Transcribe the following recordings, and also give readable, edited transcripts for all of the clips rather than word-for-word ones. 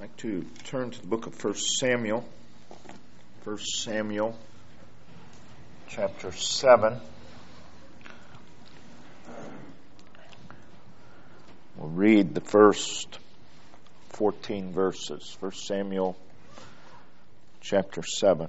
like to turn to the book of 1 Samuel. 1 Samuel chapter 7. We'll read the first 14 verses. 1 Samuel chapter 7.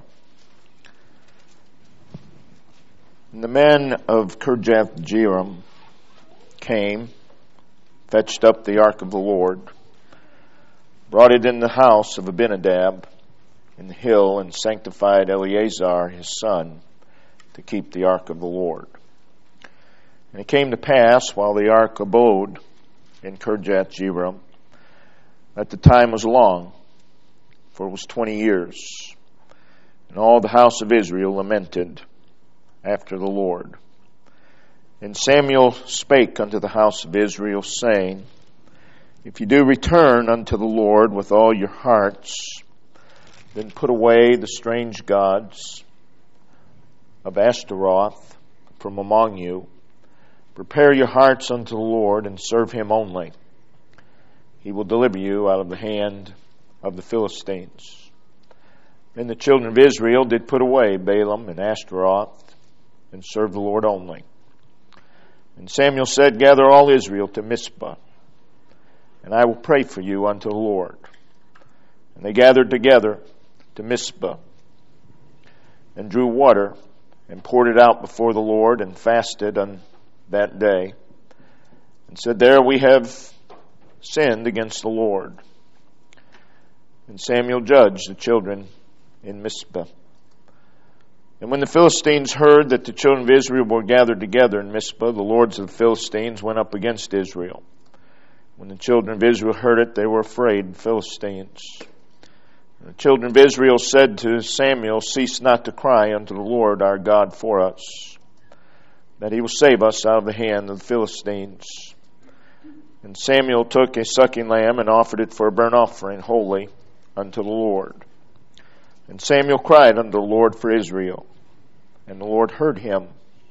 And the men of Kirjath-jearim came, fetched up the ark of the Lord, brought it in the house of Abinadab in the hill, and sanctified Eleazar his son to keep the ark of the Lord. And it came to pass, while the ark abode in Kirjath-jearim, that the time was long, for it was 20 years. And all the house of Israel lamented after the Lord. And Samuel spake unto the house of Israel, saying, If you do return unto the Lord with all your hearts, then put away the strange gods of Ashtaroth from among you. Prepare your hearts unto the Lord, and serve him only. He will deliver you out of the hand of the Philistines. Then the children of Israel did put away Baalim and Ashtaroth, and serve the Lord only. And Samuel said, Gather all Israel to Mizpah, and I will pray for you unto the Lord. And they gathered together to Mizpah, and drew water, and poured it out before the Lord, and fasted on that day, and said, There we have sinned against the Lord. And Samuel judged the children in Mizpah. And when the Philistines heard that the children of Israel were gathered together in Mizpah, the lords of the Philistines went up against Israel. When the children of Israel heard it, they were afraid of the Philistines. And the children of Israel said to Samuel, Cease not to cry unto the Lord our God for us, that he will save us out of the hand of the Philistines. And Samuel took a sucking lamb and offered it for a burnt offering wholly unto the Lord. And Samuel cried unto the Lord for Israel, and the Lord heard him.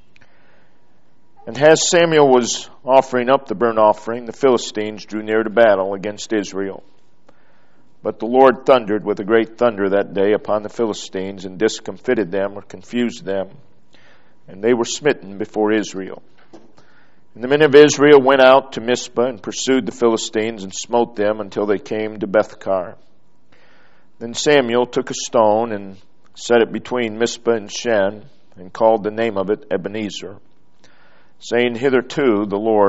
And as Samuel was offering up the burnt offering, the Philistines drew near to battle against Israel. But the Lord thundered with a great thunder that day upon the Philistines, and discomfited them, or confused them, and they were smitten before Israel. And the men of Israel went out to Mizpah, and pursued the Philistines, and smote them until they came to Bethkar. Then Samuel took a stone, and set it between Mizpah and Shen, and called the name of it Ebenezer, saying, Hitherto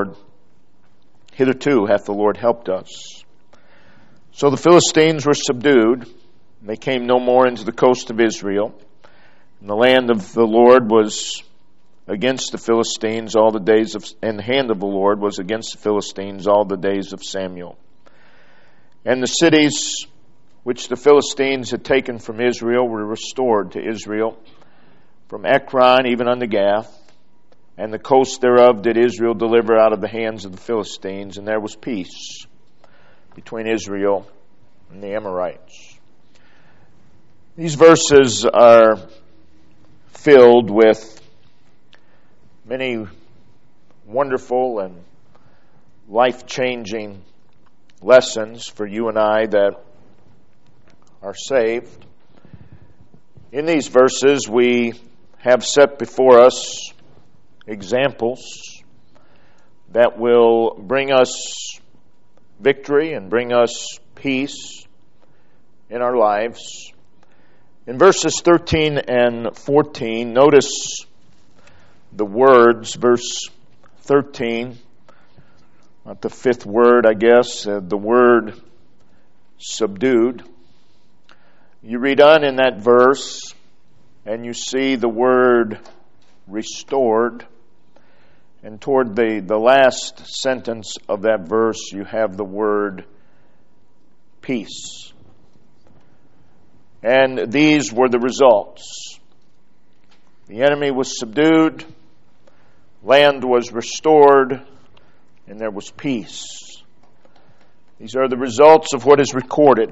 hath the Lord helped us. So the Philistines were subdued, and they came no more into the coast of Israel. And the land of the Lord was against the Philistines and the hand of the Lord was against the Philistines all the days of Samuel. And the cities which the Philistines had taken from Israel were restored to Israel, from Ekron even unto Gath, and the coast thereof did Israel deliver out of the hands of the Philistines, and there was peace between Israel and the Amorites. These verses are filled with many wonderful and life-changing lessons for you and I that are saved. In these verses, we have set before us examples that will bring us victory and bring us peace in our lives. In verses 13 and 14, notice the words, verse 13, not the fifth word, I guess, the word subdued. You read on in that verse, and you see the word restored. And toward the last sentence of that verse, you have the word peace. And these were the results. The enemy was subdued, land was restored, and there was peace. These are the results of what is recorded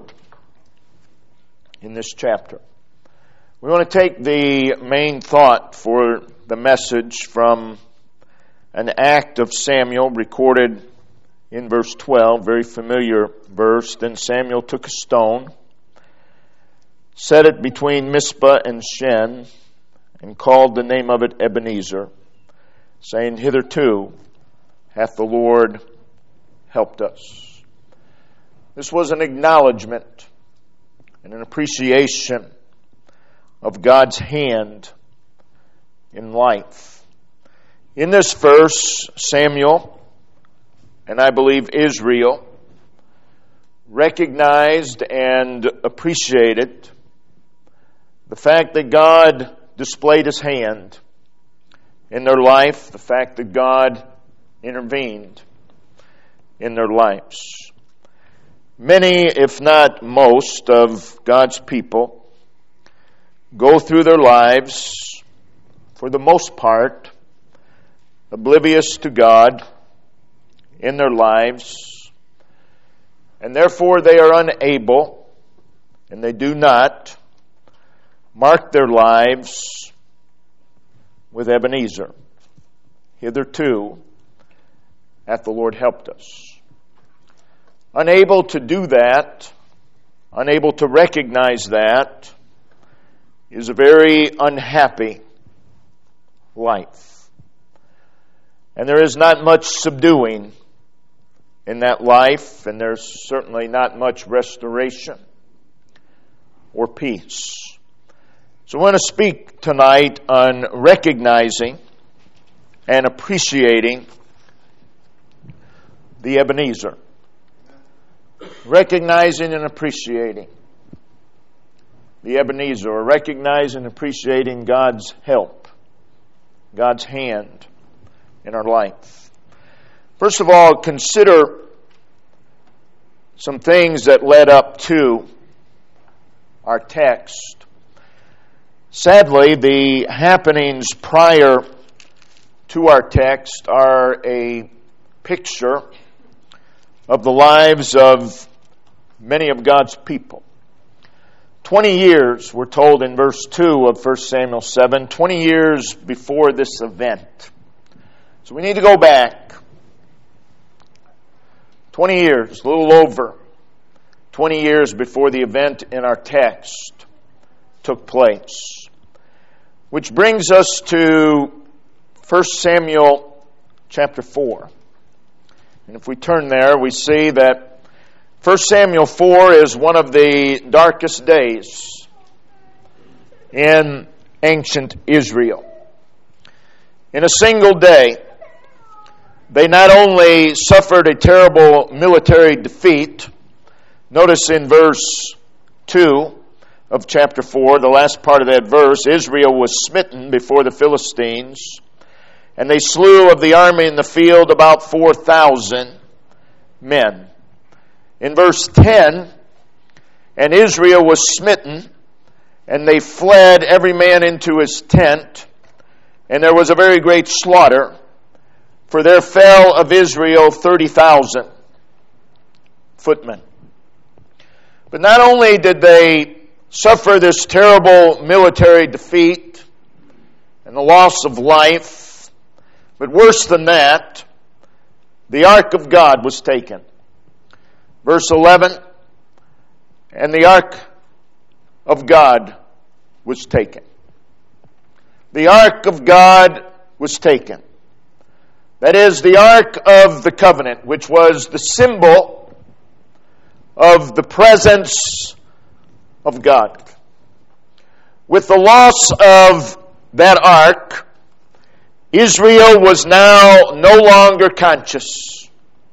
in this chapter. We want to take the main thought for the message from an act of Samuel recorded in verse 12, very familiar verse. Then Samuel took a stone, set it between Mizpah and Shen, and called the name of it Ebenezer, saying, Hitherto hath the Lord helped us. This was an acknowledgement and an appreciation of God's hand in life. In this verse, Samuel, and I believe Israel, recognized and appreciated the fact that God displayed His hand in their life, the fact that God intervened in their lives. Many, if not most, of God's people go through their lives, for the most part, oblivious to God in their lives, and therefore they are unable, and they do not, mark their lives with Ebenezer. Hitherto hath the Lord helped us. Unable to do that, unable to recognize that, is a very unhappy life. And there is not much subduing in that life, and there's certainly not much restoration or peace. So I want to speak tonight on recognizing and appreciating the Ebenezer. Recognizing and appreciating the Ebenezer, or recognizing and appreciating God's help, God's hand in our life. First of all, consider some things that led up to our text. Sadly, the happenings prior to our text are a picture of the lives of many of God's people. 20 years, we're told in verse 2 of 1 Samuel 7, 20 years before this event. So we need to go back 20 years, a little over 20 years before the event in our text took place. Which brings us to 1 Samuel chapter 4. And if we turn there, we see that 1 Samuel 4 is one of the darkest days in ancient Israel. In a single day, they not only suffered a terrible military defeat. Notice in verse 2 of chapter 4, the last part of that verse, Israel was smitten before the Philistines, and they slew of the army in the field about 4,000 men. In verse 10, and Israel was smitten, and they fled every man into his tent, and there was a very great slaughter, for there fell of Israel 30,000 footmen. But not only did they suffer this terrible military defeat and the loss of life, but worse than that, the ark of God was taken. Verse 11, and the ark of God was taken. The ark of God was taken. That is, the ark of the covenant, which was the symbol of the presence of God. With the loss of that ark, Israel was now no longer conscious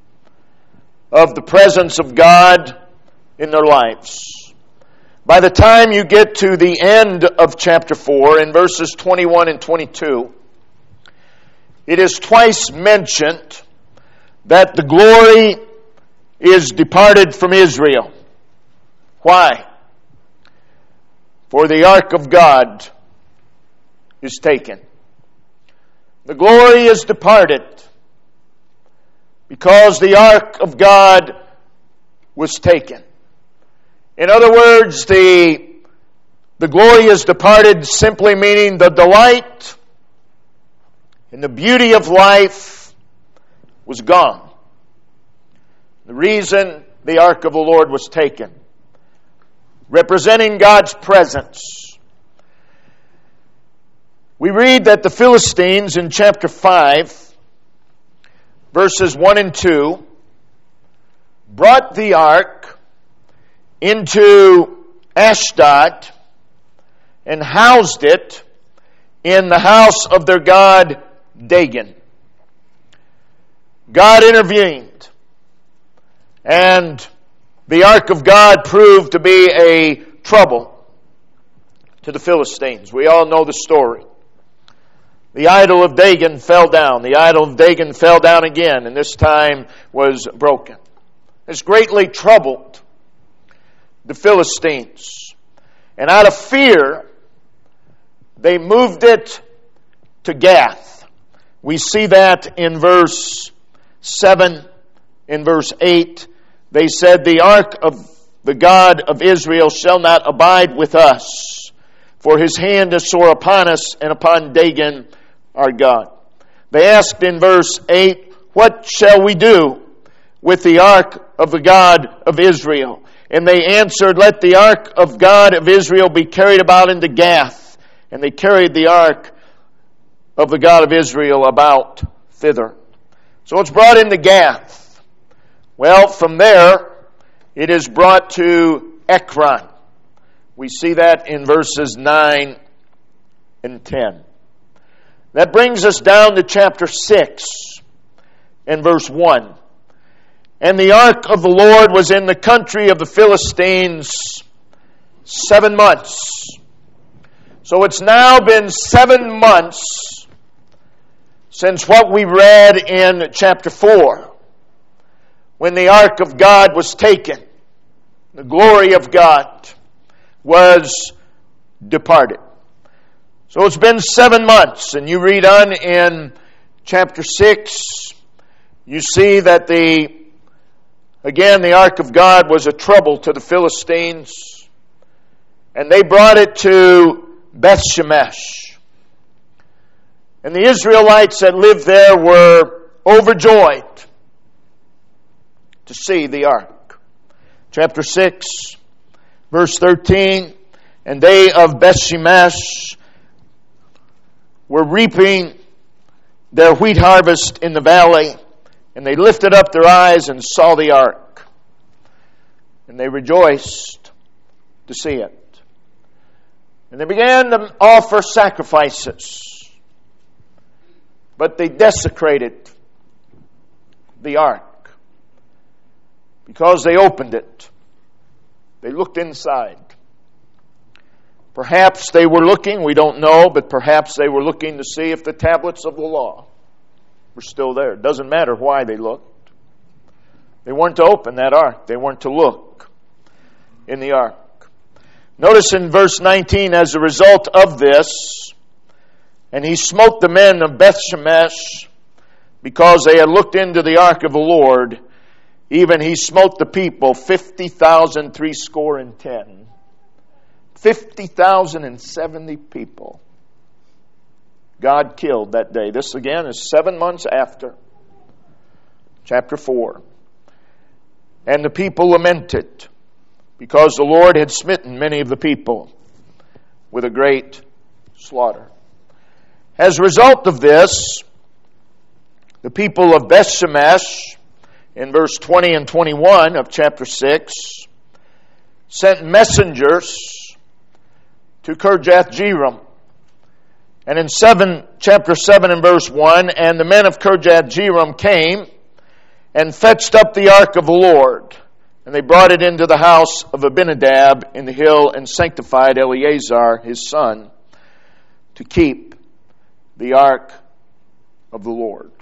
of the presence of God in their lives. By the time you get to the end of chapter 4, in verses 21 and 22, it is twice mentioned that the glory is departed from Israel. Why? For the ark of God is taken. The glory is departed because the ark of God was taken. In other words, the glory is departed, simply meaning the delight and the beauty of life was gone. The reason the ark of the Lord was taken, representing God's presence. We read that the Philistines in chapter 5, verses 1 and 2, brought the ark into Ashdod and housed it in the house of their god Dagon. God intervened, and the ark of God proved to be a trouble to the Philistines. We all know the story. The idol of Dagon fell down. The idol of Dagon fell down again, and this time was broken. This greatly troubled the Philistines. And out of fear, they moved it to Gath. We see that in verse 7, in verse 8. They said, the ark of the God of Israel shall not abide with us, for his hand is sore upon us and upon Dagon our God. They asked in verse 8, what shall we do with the ark of the God of Israel? And they answered, let the ark of God of Israel be carried about into Gath. And they carried the ark of the God of Israel about thither. So it's brought into Gath. Well, from there, it is brought to Ekron. We see that in verses 9 and 10. That brings us down to chapter 6 and verse 1. And the ark of the Lord was in the country of the Philistines 7 months. So it's now been 7 months since what we read in chapter 4, when the ark of God was taken. The glory of God was departed. So it's been 7 months, and you read on in chapter 6, you see that the ark of God was a trouble to the Philistines, and they brought it to Beth Shemesh. And the Israelites that lived there were overjoyed to see the ark. Chapter 6, verse 13, and they of Beth Shemesh were reaping their wheat harvest in the valley, and they lifted up their eyes and saw the ark, and they rejoiced to see it. And they began to offer sacrifices, but they desecrated the ark because they opened it. They looked inside. Perhaps they were looking, we don't know, but perhaps they were looking to see if the tablets of the law were still there. It doesn't matter why they looked. They weren't to open that ark. They weren't to look in the ark. Notice in verse 19, as a result of this, and he smote the men of Beth Shemesh because they had looked into the ark of the Lord, even he smote the people 50,000 threescore. 50,070 people God killed that day. This again is 7 months after chapter 4. And the people lamented because the Lord had smitten many of the people with a great slaughter. As a result of this, the people of Beth Shemesh, in verse 20 and 21 of chapter 6, sent messengers to Kirjath-jearim. And in chapter 7 and verse 1, and the men of Kirjath-jearim came and fetched up the ark of the Lord. And they brought it into the house of Abinadab in the hill and sanctified Eleazar his son to keep the ark of the Lord.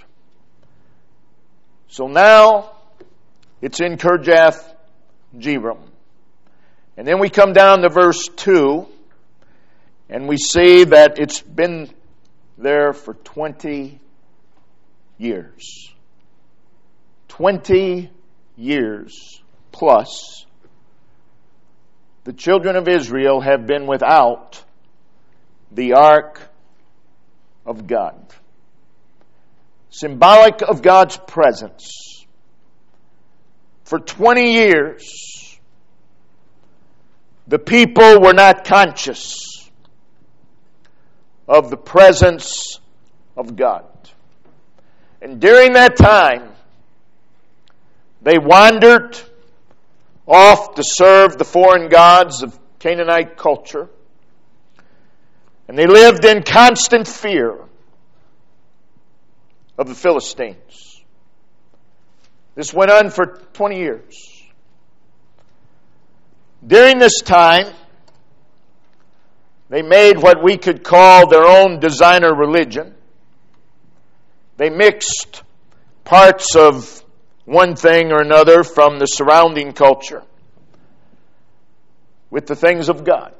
So now it's in Kirjath-jearim. And then we come down to verse 2, and we see that it's been there for 20 years. 20 years plus. The children of Israel have been without the ark of God. Symbolic of God's presence. For 20 years, the people were not conscious of the presence of God. And during that time, they wandered off to serve the foreign gods of Canaanite culture. And they lived in constant fear of the Philistines. This went on for 20 years. During this time, they made what we could call their own designer religion. They mixed parts of one thing or another from the surrounding culture with the things of God.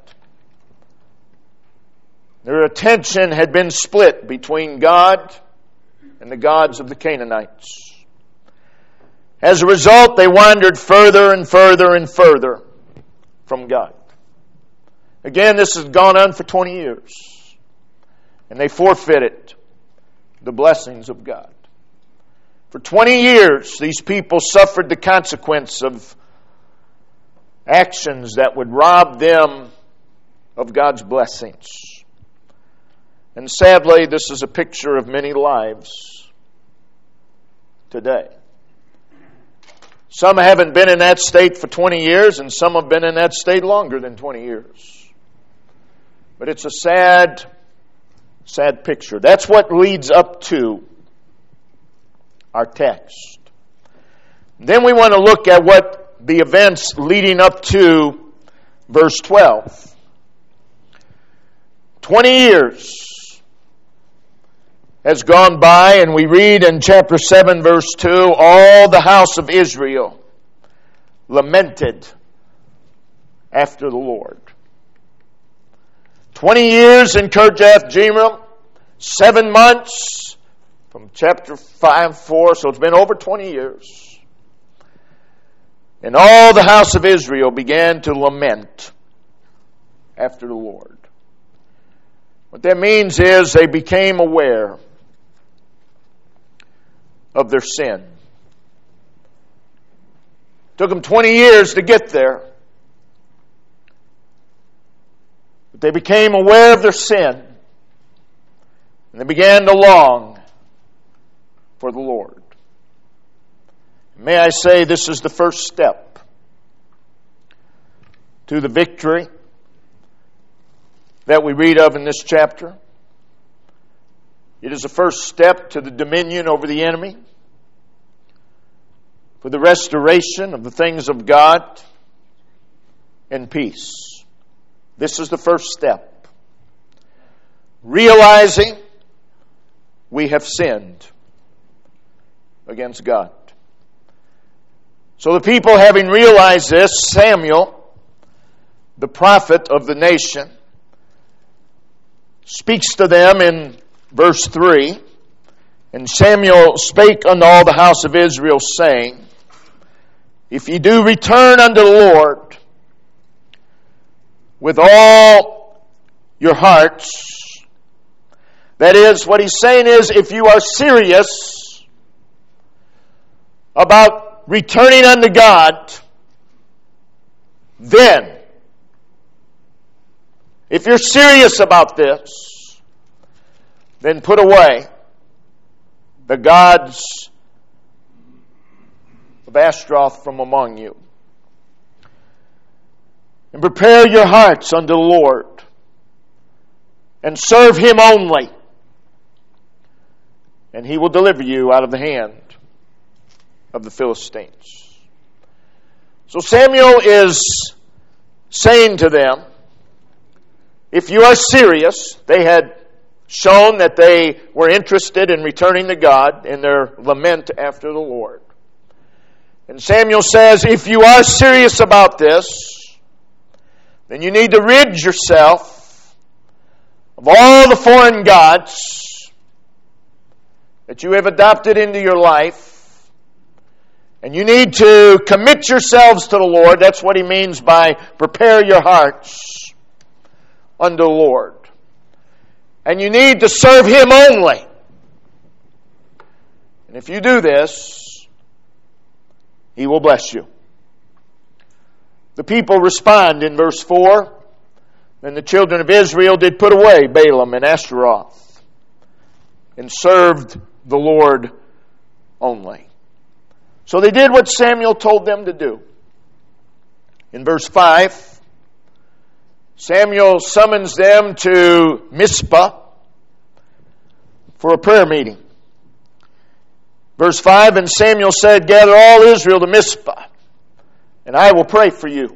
Their attention had been split between God and the gods of the Canaanites. As a result, they wandered further and further and further from God. Again, this has gone on for 20 years. And they forfeited the blessings of God. For 20 years, these people suffered the consequence of actions that would rob them of God's blessings. And sadly, this is a picture of many lives today. Some haven't been in that state for 20 years, and some have been in that state longer than 20 years. But it's a sad, sad picture. That's what leads up to our text. Then we want to look at what the events leading up to verse 12. 20 years has gone by, and we read in chapter 7, verse 2, all the house of Israel lamented after the Lord. 20 years in Kirjath-Jearim, 7 months from chapter 5, 4, so it's been over 20 years. And all the house of Israel began to lament after the Lord. What that means is they became aware of their sin. It took them 20 years to get there. But they became aware of their sin. And they began to long for the Lord. May I say, this is the first step to the victory that we read of in this chapter. It is the first step to the dominion over the enemy, for the restoration of the things of God and peace. This is the first step. Realizing we have sinned against God. So the people, having realized this, Samuel, the prophet of the nation, speaks to them in verse 3, and Samuel spake unto all the house of Israel, saying, if ye do return unto the Lord with all your hearts, that is, what he's saying is, if you are serious about returning unto God, then, if you're serious about this, then put away the gods of Ashtaroth from among you. And prepare your hearts unto the Lord, and serve Him only, and He will deliver you out of the hand of the Philistines. So Samuel is saying to them, if you are serious, they had shown that they were interested in returning to God in their lament after the Lord. And Samuel says, if you are serious about this, then you need to rid yourself of all the foreign gods that you have adopted into your life. And you need to commit yourselves to the Lord. That's what he means by prepare your hearts unto the Lord. And you need to serve Him only. And if you do this, He will bless you. The people respond in verse 4. Then the children of Israel did put away Balaam and Ashtaroth and served the Lord only. So they did what Samuel told them to do. In verse 5, Samuel summons them to Mizpah for a prayer meeting. Verse 5, and Samuel said, gather all Israel to Mizpah, and I will pray for you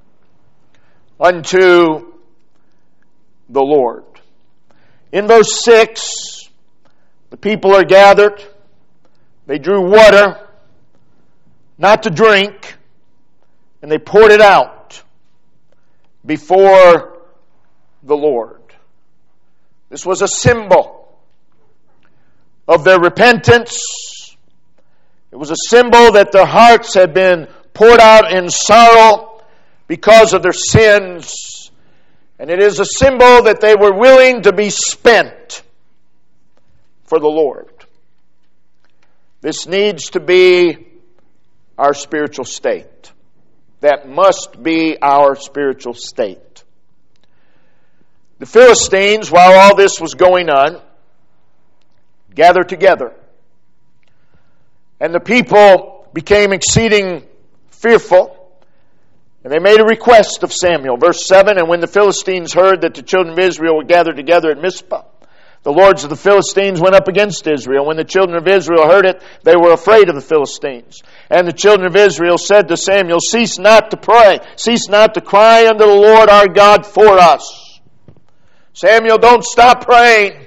unto the Lord. In verse 6, the people are gathered. They drew water, not to drink, and they poured it out before the Lord. This was a symbol of their repentance. It was a symbol that their hearts had been poured out in sorrow because of their sins. And it is a symbol that they were willing to be spent for the Lord. This needs to be our spiritual state. That must be our spiritual state. The Philistines, while all this was going on, gathered together. And the people became exceeding fearful. And they made a request of Samuel. Verse 7, and when the Philistines heard that the children of Israel were gathered together at Mizpah, the lords of the Philistines went up against Israel. When the children of Israel heard it, they were afraid of the Philistines. And the children of Israel said to Samuel, cease not to pray, cease not to cry unto the Lord our God for us. Samuel, don't stop praying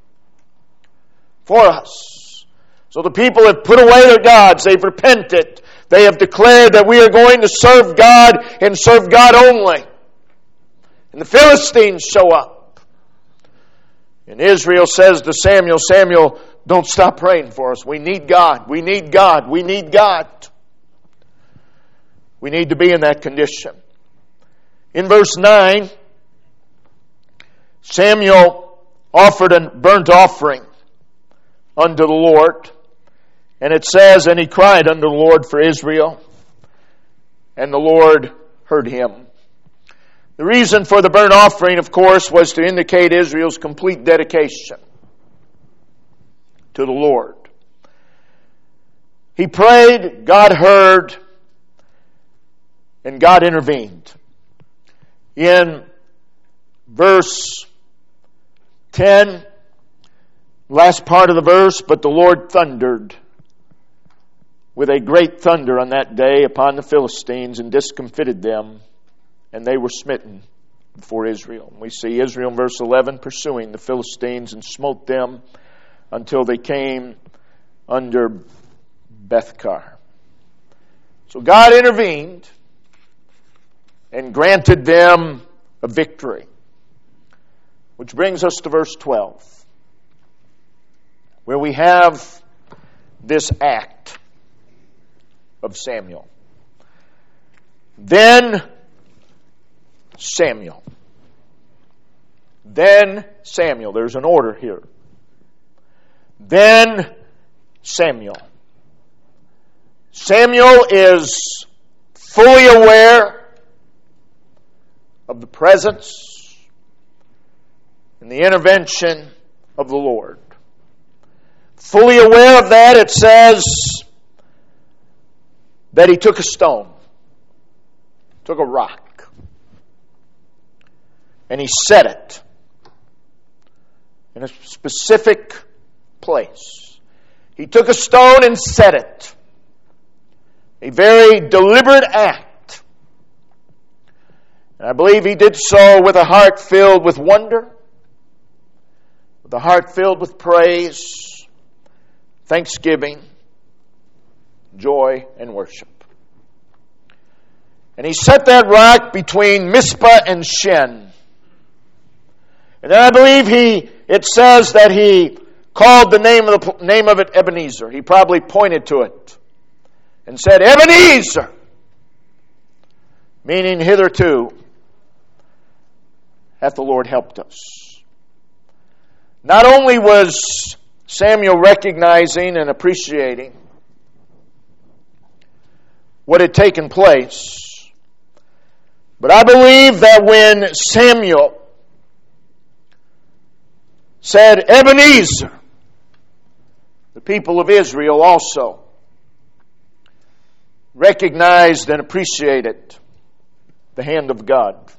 for us. So the people have put away their gods. They've repented. They have declared that we are going to serve God and serve God only. And the Philistines show up. And Israel says to Samuel, Samuel, don't stop praying for us. We need God. We need God. We need God. We need to be in that condition. In verse 9, Samuel offered a burnt offering unto the Lord. And it says, and he cried unto the Lord for Israel, and the Lord heard him. The reason for the burnt offering, of course, was to indicate Israel's complete dedication to the Lord. He prayed, God heard, and God intervened. In verse 10, last part of the verse, but the Lord thundered with a great thunder on that day upon the Philistines and discomfited them, and they were smitten before Israel. We see Israel in verse 11 pursuing the Philistines and smote them until they came under Bethkar. So God intervened and granted them a victory. Which brings us to verse 12, where we have this act of Samuel. Then Samuel. There's an order here. Then Samuel. Samuel is fully aware of the presence and the intervention of the Lord. Fully aware of that, it says that he took a stone, took a rock, and he set it in a specific place. He took a stone and set it. A very deliberate act. And I believe he did so with a heart filled with wonder, with a heart filled with praise, thanksgiving, joy, and worship. And he set that rock between Mizpah and Shen. And then I believe it says that he called the name of it Ebenezer. He probably pointed to it and said, Ebenezer! Meaning, hitherto hath the Lord helped us. Not only was Samuel recognizing and appreciating what had taken place. But I believe that when Samuel said, Ebenezer, the people of Israel also recognized and appreciated the hand of God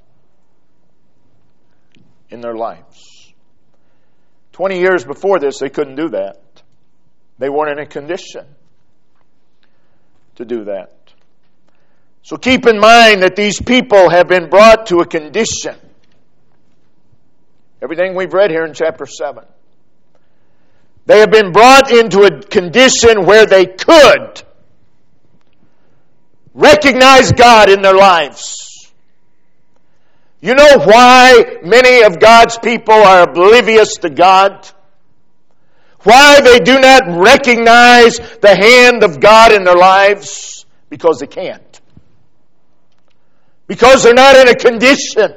in their lives. 20 years before this, they couldn't do that. They weren't in a condition to do that. So keep in mind that these people have been brought to a condition. Everything we've read here in chapter 7. They have been brought into a condition where they could recognize God in their lives. You know why many of God's people are oblivious to God? Why they do not recognize the hand of God in their lives? Because they can't. Because they're not in a condition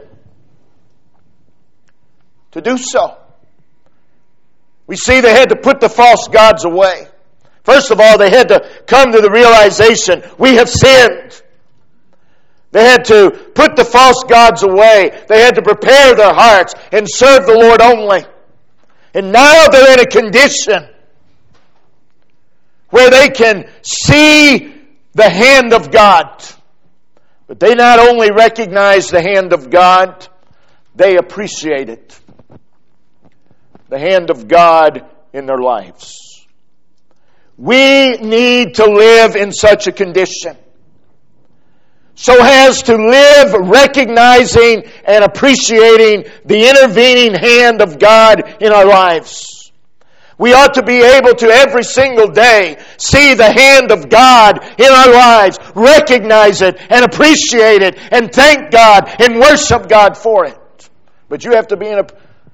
to do so. We see they had to put the false gods away. First of all, they had to come to the realization, we have sinned. They had to put the false gods away. They had to prepare their hearts and serve the Lord only. And now they're in a condition where they can see the hand of God. But they not only recognize the hand of God, they appreciate it. The hand of God in their lives. We need to live in such a condition, so as to live recognizing and appreciating the intervening hand of God in our lives. We ought to be able to every single day see the hand of God in our lives, recognize it and appreciate it and thank God and worship God for it. But you have to be in a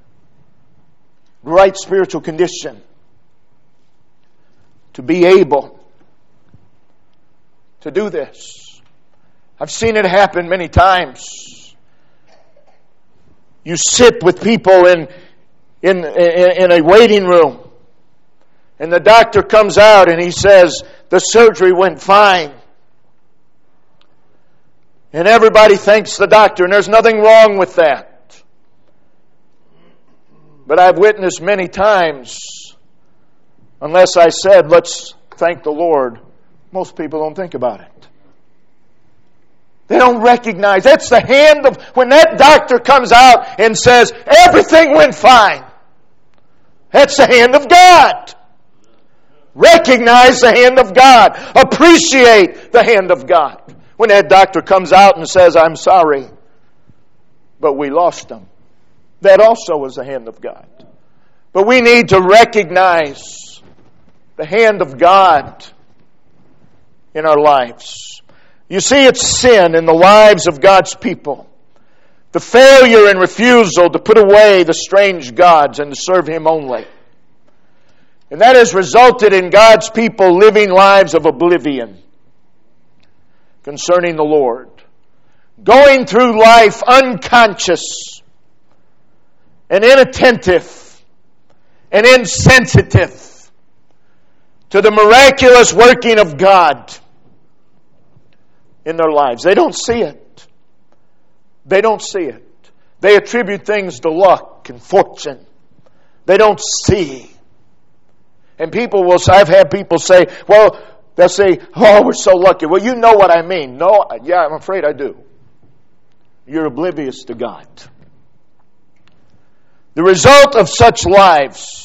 right spiritual condition to be able to do this. I've seen it happen many times. You sit with people in a waiting room, and the doctor comes out and he says, the surgery went fine. And everybody thanks the doctor, and there's nothing wrong with that. But I've witnessed many times, unless I said, let's thank the Lord, most people don't think about it. They don't recognize. That's the hand of, when that doctor comes out and says, everything went fine. That's the hand of God. Recognize the hand of God. Appreciate the hand of God. When that doctor comes out and says, I'm sorry, but we lost him. That also was the hand of God. But we need to recognize the hand of God in our lives. You see, it's sin in the lives of God's people. The failure and refusal to put away the strange gods and to serve Him only. And that has resulted in God's people living lives of oblivion concerning the Lord. Going through life unconscious and inattentive and insensitive to the miraculous working of God in their lives. They don't see it. They don't see it. They attribute things to luck and fortune. They don't see. And people will say, I've had people say, well, they'll say, oh, we're so lucky. Well, you know what I mean. No, yeah, I'm afraid I do. You're oblivious to God. The result of such lives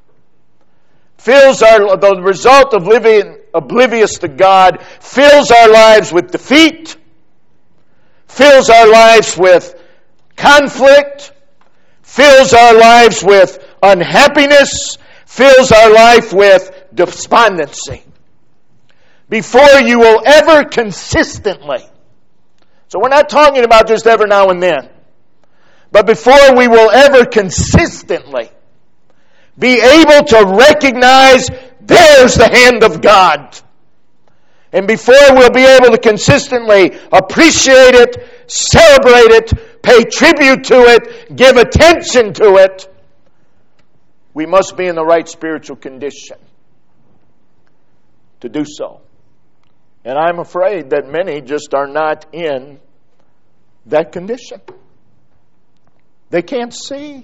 the result of living oblivious to God fills our lives with defeat, fills our lives with conflict, fills our lives with unhappiness, fills our life with despondency. Before you will ever consistently, so we're not talking about just every now and then, but before we will ever consistently be able to recognize there's the hand of God. And before we'll be able to consistently appreciate it, celebrate it, pay tribute to it, give attention to it, we must be in the right spiritual condition to do so. And I'm afraid that many just are not in that condition. They can't see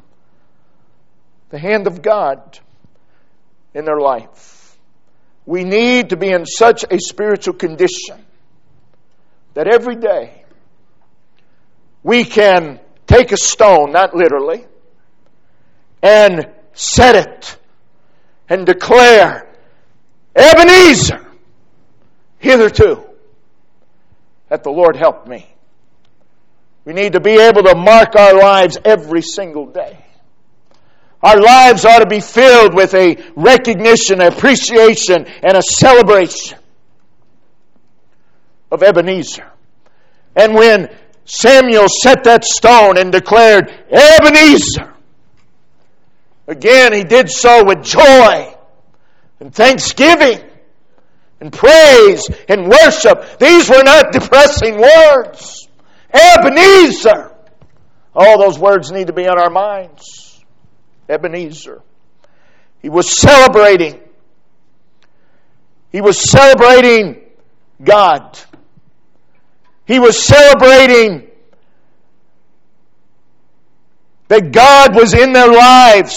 the hand of God in their life. We need to be in such a spiritual condition that every day we can take a stone, not literally, and set it and declare, Ebenezer, hitherto, that the Lord helped me. We need to be able to mark our lives every single day. Our lives ought to be filled with a recognition, appreciation, and a celebration of Ebenezer. And when Samuel set that stone and declared, Ebenezer, again he did so with joy and thanksgiving and praise and worship. These were not depressing words. Ebenezer. All those words need to be on our minds. Ebenezer. He was celebrating. He was celebrating God. He was celebrating that God was in their lives.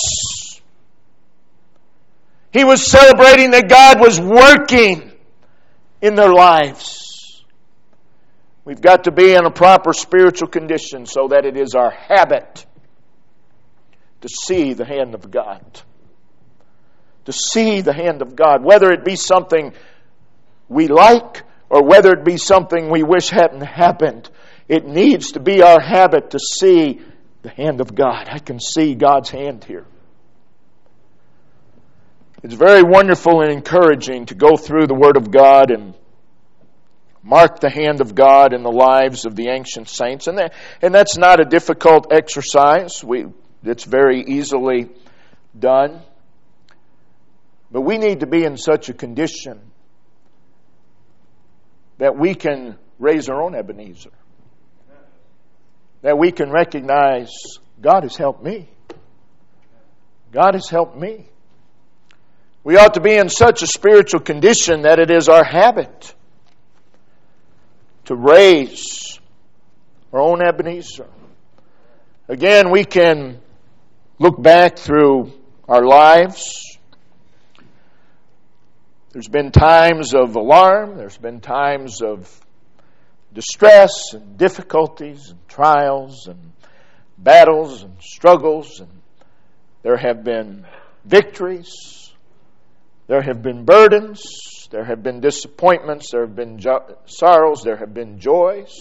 He was celebrating that God was working in their lives. We've got to be in a proper spiritual condition so that it is our habit to see the hand of God. To see the hand of God. Whether it be something we like or whether it be something we wish hadn't happened, it needs to be our habit to see the hand of God. I can see God's hand here. It's very wonderful and encouraging to go through the Word of God and mark the hand of God in the lives of the ancient saints. And that's not a difficult exercise. It's very easily done. But we need to be in such a condition that we can raise our own Ebenezer. That we can recognize, God has helped me. God has helped me. We ought to be in such a spiritual condition that it is our habit to raise our own Ebenezer. Again, we can look back through our lives. There's been times of alarm. There's been times of distress and difficulties and trials and battles and struggles. And there have been victories. There have been burdens. There have been disappointments. There have been sorrows. There have been joys.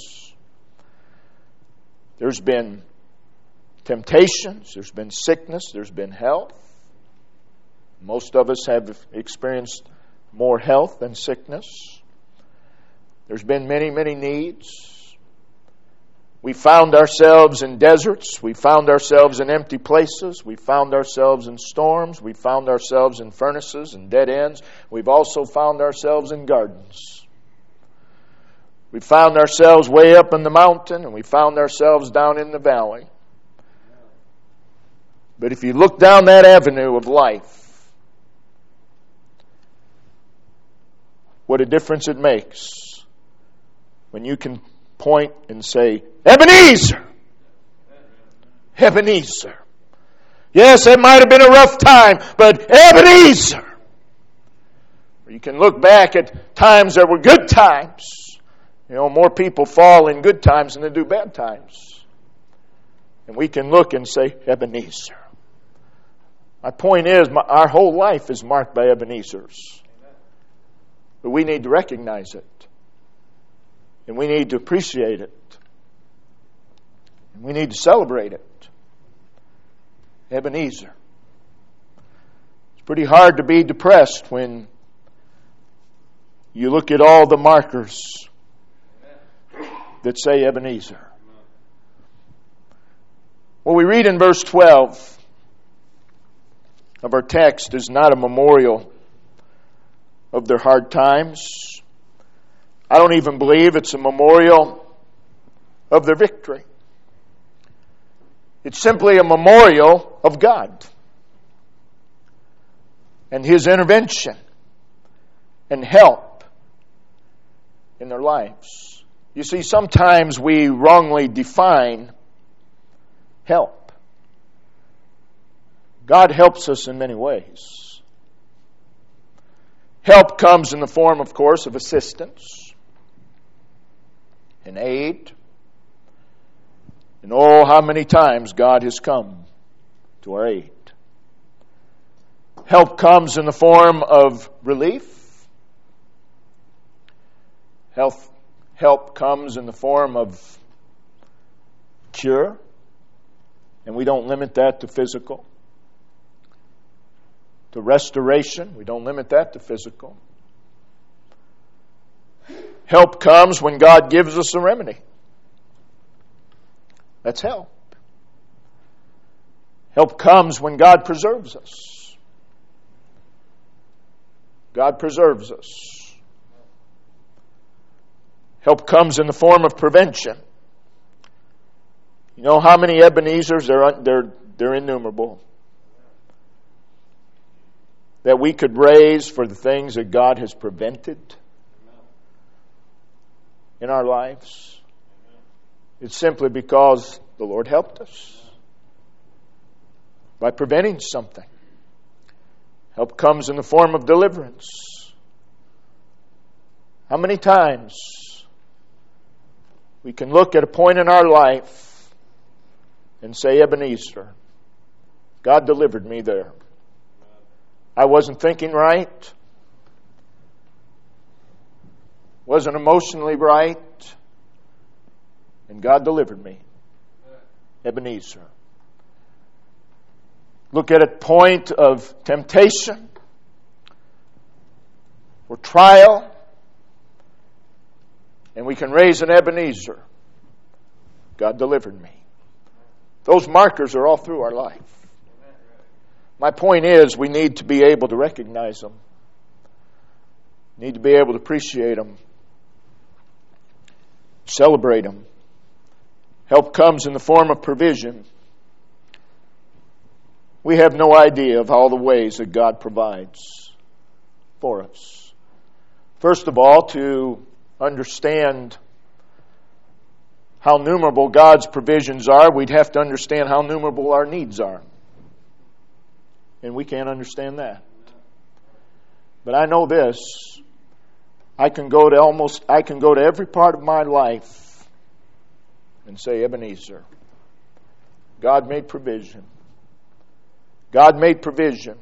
There's been temptations. There's been sickness. There's been health. Most of us have experienced more health than sickness. There's been many, many needs. We found ourselves in deserts. We found ourselves in empty places. We found ourselves in storms. We found ourselves in furnaces and dead ends. We've also found ourselves in gardens. We found ourselves way up in the mountain, and we found ourselves down in the valley. But if you look down that avenue of life, what a difference it makes when you can point and say, Ebenezer! Ebenezer. Yes, it might have been a rough time, but Ebenezer! You can look back at times that were good times. You know, more people fall in good times than they do bad times. And we can look and say, Ebenezer. My point is, our whole life is marked by Ebenezers. But we need to recognize it. And we need to appreciate it. And we need to celebrate it. Ebenezer. It's pretty hard to be depressed when you look at all the markers that say Ebenezer. What we read in verse 12 of our text is not a memorial of their hard times. I don't even believe it's a memorial of their victory. It's simply a memorial of God and His intervention and help in their lives. You see, sometimes we wrongly define help. God helps us in many ways. Help comes in the form, of course, of assistance and aid. And oh, how many times God has come to our aid. Help comes in the form of relief. Help comes in the form of cure. And we don't limit that to physical. To restoration. We don't limit that to physical. Help comes when God gives us a remedy. That's help. Help comes when God preserves us. God preserves us. Help comes in the form of prevention. You know how many Ebenezers? They're innumerable. That we could raise for the things that God has prevented in our lives. It's simply because the Lord helped us by preventing something. Help comes in the form of deliverance. How many times we can look at a point in our life and say, Ebenezer, God delivered me there. I wasn't thinking right. Wasn't emotionally right. And God delivered me. Ebenezer. Look at a point of temptation or trial, and we can raise an Ebenezer. God delivered me. Those markers are all through our life. My point is, we need to be able to recognize them. Need to be able to appreciate them. Celebrate them. Help comes in the form of provision. We have no idea of all the ways that God provides for us. First of all, to understand how numerable God's provisions are, we'd have to understand how numerable our needs are. And we can't understand that. But I know this. I can go to every part of my life and say, Ebenezer, God made provision. God made provision.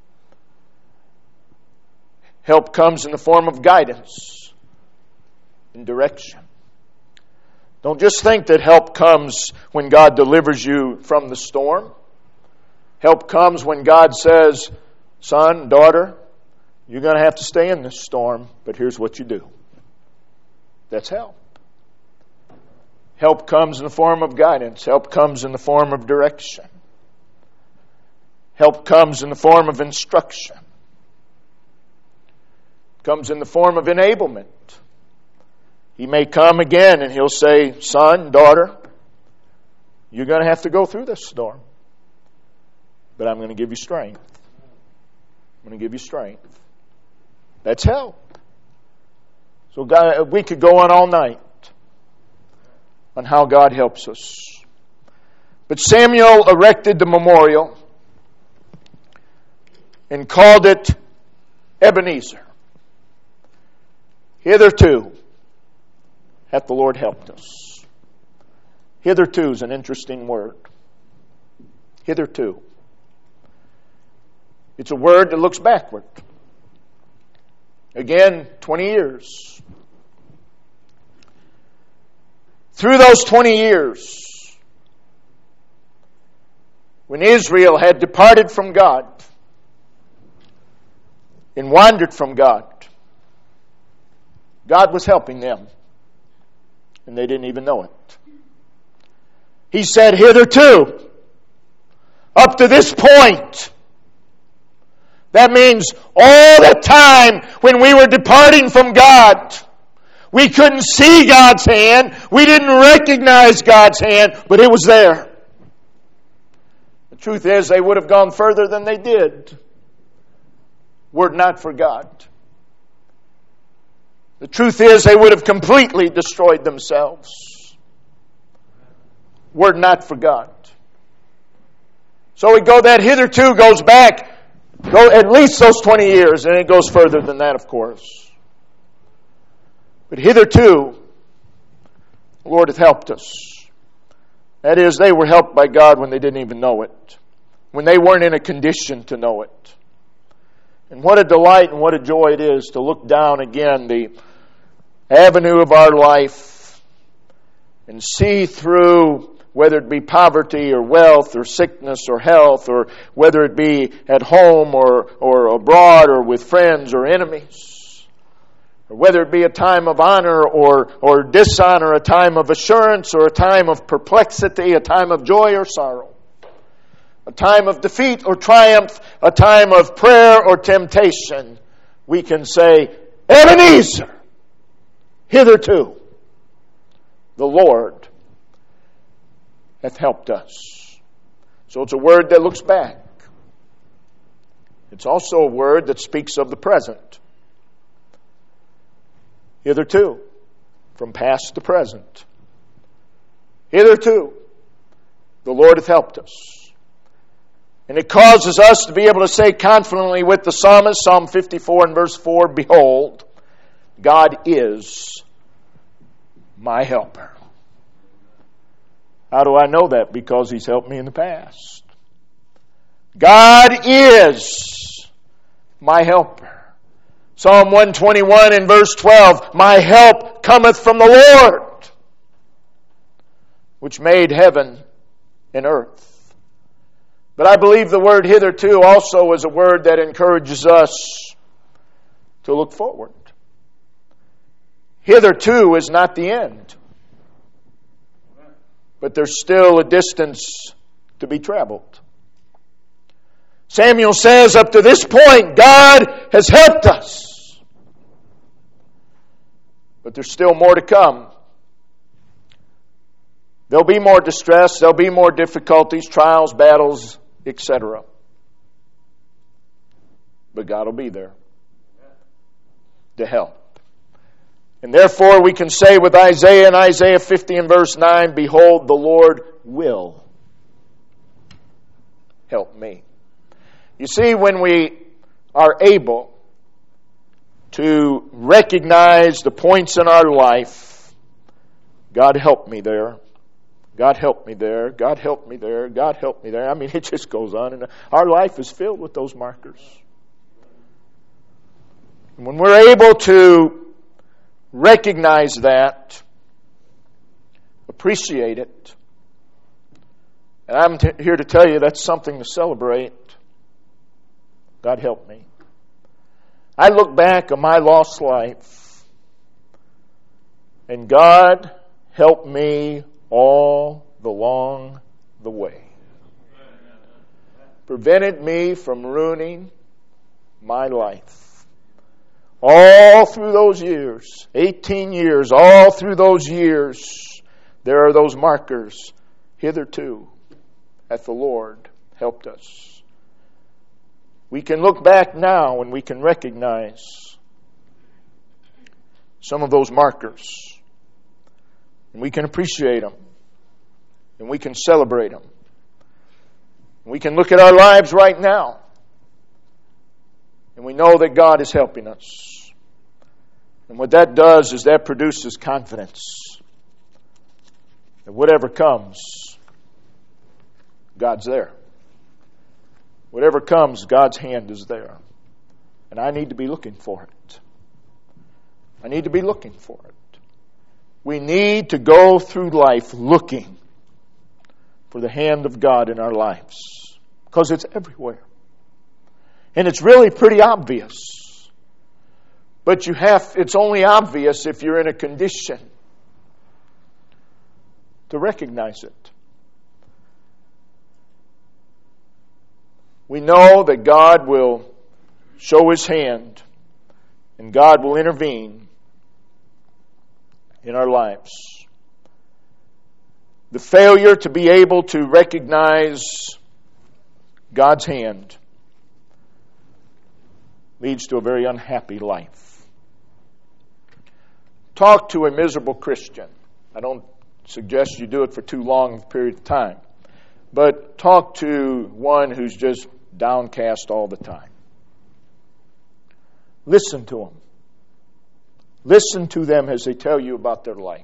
Help comes in the form of guidance and direction. Don't just think that help comes when God delivers you from the storm. Help comes when God says, son, daughter, you're going to have to stay in this storm, but here's what you do. That's help. Help comes in the form of guidance. Help comes in the form of direction. Help comes in the form of instruction. Comes in the form of enablement. He may come again and he'll say, son, daughter, you're going to have to go through this storm. But I'm going to give you strength. I'm going to give you strength. That's help. So God, we could go on all night on how God helps us. But Samuel erected the memorial and called it Ebenezer. Hitherto hath the Lord helped us. Hitherto is an interesting word. Hitherto. It's a word that looks backward. Again, 20 years. Through those 20 years, when Israel had departed from God and wandered from God, God was helping them, and they didn't even know it. He said, hitherto, up to this point. That means all the time when we were departing from God, we couldn't see God's hand, we didn't recognize God's hand, but it was there. The truth is, they would have gone further than they did were it not for God. The truth is, they would have completely destroyed themselves. Were it not for God. So that hitherto goes back, at least those 20 years, and it goes further than that, of course. But hitherto, the Lord hath helped us. That is, they were helped by God when they didn't even know it. When they weren't in a condition to know it. And what a delight and what a joy it is to look down again the avenue of our life and see through, whether it be poverty or wealth or sickness or health, or whether it be at home or abroad or with friends or enemies, or whether it be a time of honor or dishonor, a time of assurance or a time of perplexity, a time of joy or sorrow, a time of defeat or triumph, a time of prayer or temptation, we can say, Ebenezer, hitherto the Lord hath helped us. So it's a word that looks back. It's also a word that speaks of the present. Hitherto, from past to present. Hitherto, the Lord hath helped us. And it causes us to be able to say confidently with the psalmist, Psalm 54 and verse 4, Behold, God is my helper. How do I know that? Because He's helped me in the past. God is my helper. Psalm 121 and verse 12, My help cometh from the Lord, which made heaven and earth. But I believe the word hitherto also is a word that encourages us to look forward. Hitherto is not the end. But there's still a distance to be traveled. Samuel says, up to this point, God has helped us. But there's still more to come. There'll be more distress, there'll be more difficulties, trials, battles, etc. But God will be there to help. And therefore we can say with Isaiah in Isaiah 50 and verse 9, Behold, the Lord will help me. You see, when we are able to recognize the points in our life, God help me there, God help me there, God help me there, God help me there. I mean, it just goes on. And our life is filled with those markers. And when we're able to recognize that, appreciate it, and I'm here to tell you that's something to celebrate. God help me. I look back on my lost life, and God helped me all along the way. Prevented me from ruining my life. All through those years, 18 years, all through those years, there are those markers. Hitherto hath the Lord helped us. We can look back now and we can recognize some of those markers. And we can appreciate them. And we can celebrate them. We can look at our lives right now. And we know that God is helping us. And what that does is that produces confidence. That whatever comes, God's there. Whatever comes, God's hand is there. And I need to be looking for it. I need to be looking for it. We need to go through life looking for the hand of God in our lives. Because it's everywhere. And it's really pretty obvious. But it's only obvious if you're in a condition to recognize it. We know that God will show His hand and God will intervene in our lives. The failure to be able to recognize God's hand leads to a very unhappy life. talk to a miserable Christian. I don't suggest you do it for too long a period of time. But talk to one who's just downcast all the time. Listen to them. Listen to them as they tell you about their life.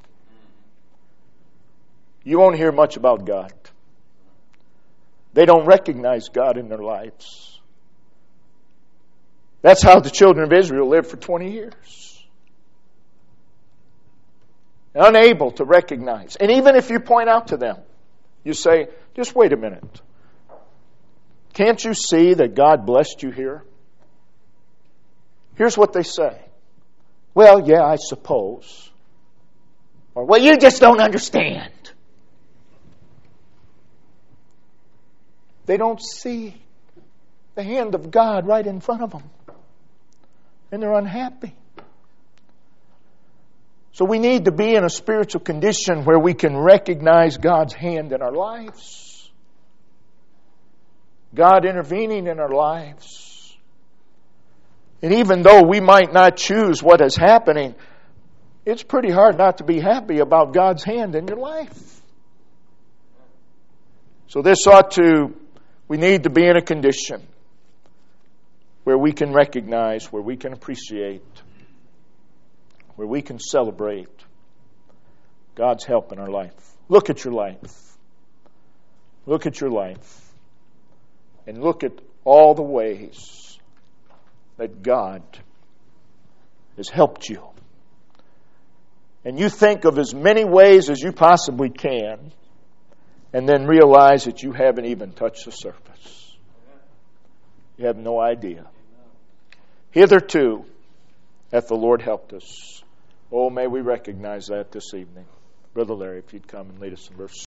You won't hear much about God. They don't recognize God in their lives. That's how the children of Israel lived for 20 years. Unable to recognize. And even if you point out to them, you say, just wait a minute. Can't you see that God blessed you here? Here's what they say. Well, yeah, I suppose. Or, well, you just don't understand. They don't see the hand of God right in front of them. And they're unhappy. So we need to be in a spiritual condition where we can recognize God's hand in our lives. God intervening in our lives. And even though we might not choose what is happening, it's pretty hard not to be happy about God's hand in your life. So we need to be in a condition where we can recognize, where we can appreciate, where we can celebrate God's help in our life. Look at your life. Look at your life. And look at all the ways that God has helped you. And you think of as many ways as you possibly can, and then realize that you haven't even touched the surface. You have no idea. Hitherto, that the Lord helped us. Oh, may we recognize that this evening. Brother Larry, if you'd come and lead us in verse